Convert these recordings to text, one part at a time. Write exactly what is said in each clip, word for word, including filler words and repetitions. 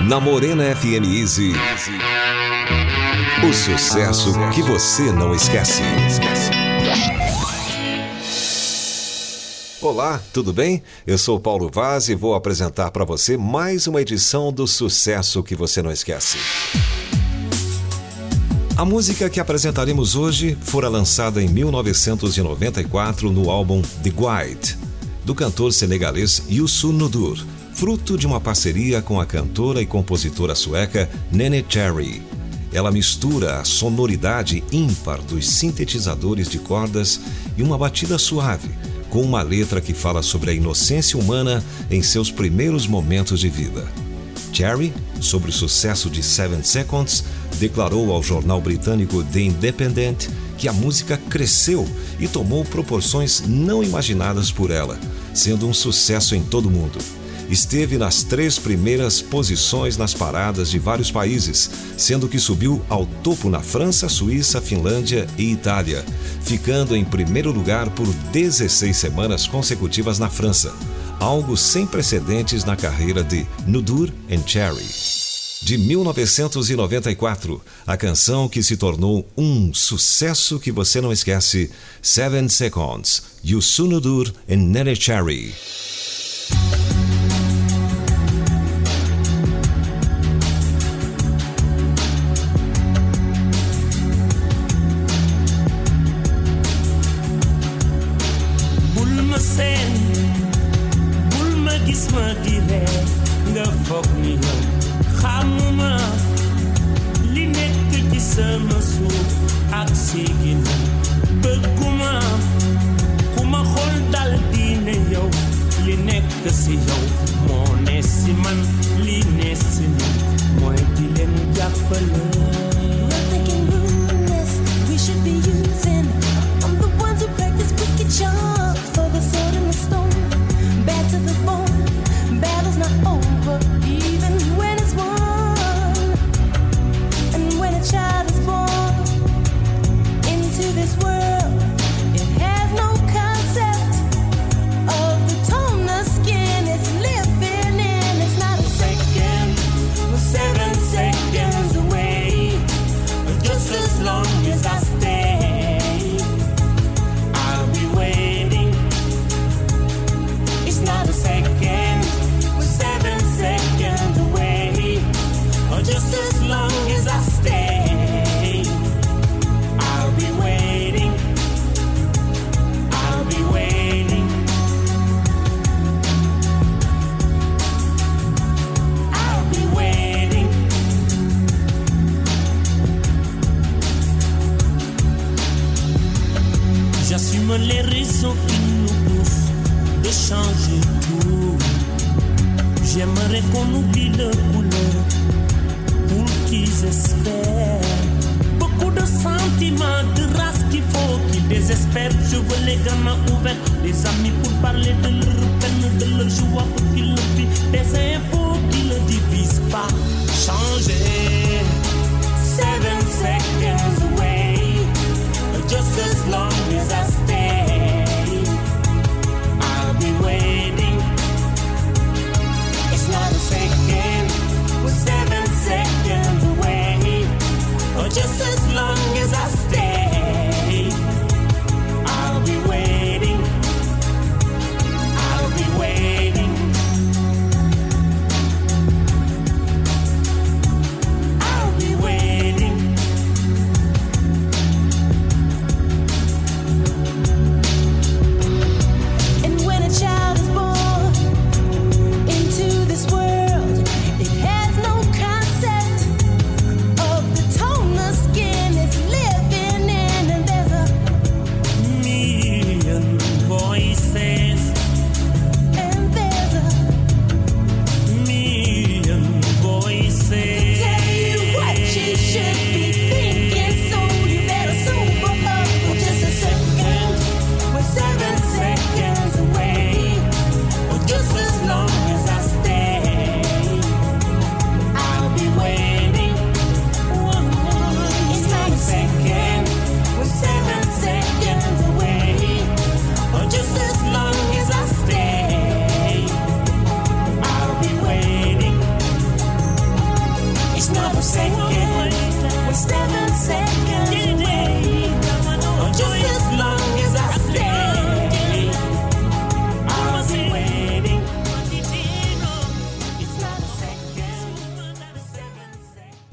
Na Morena F M Easy, o sucesso que você não esquece. Olá, tudo bem? Eu sou Paulo Vaz e vou apresentar para você mais uma edição do sucesso que você não esquece. A música que apresentaremos hoje fora lançada em mil novecentos e noventa e quatro no álbum The Guide, do cantor senegalês Youssou N'Dour, fruto de uma parceria com a cantora e compositora sueca Neneh Cherry. Ela mistura a sonoridade ímpar dos sintetizadores de cordas e uma batida suave, com uma letra que fala sobre a inocência humana em seus primeiros momentos de vida. Cherry, sobre o sucesso de Seven Seconds, declarou ao jornal britânico The Independent que a música cresceu e tomou proporções não imaginadas por ela, sendo um sucesso em todo o mundo. Esteve nas três primeiras posições nas paradas de vários países, sendo que subiu ao topo na França, Suíça, Finlândia e Itália, ficando em primeiro lugar por dezesseis semanas consecutivas na França, algo sem precedentes na carreira de N'Dour and Cherry. De mil novecentos e noventa e quatro, a canção que se tornou um sucesso que você não esquece, Seven Seconds, Youssou N'Dour and Neneh Cherry.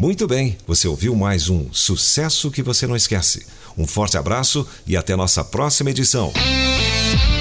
Muito bem, você ouviu mais um Sucesso que Você Não Esquece. Um forte abraço e até nossa próxima edição.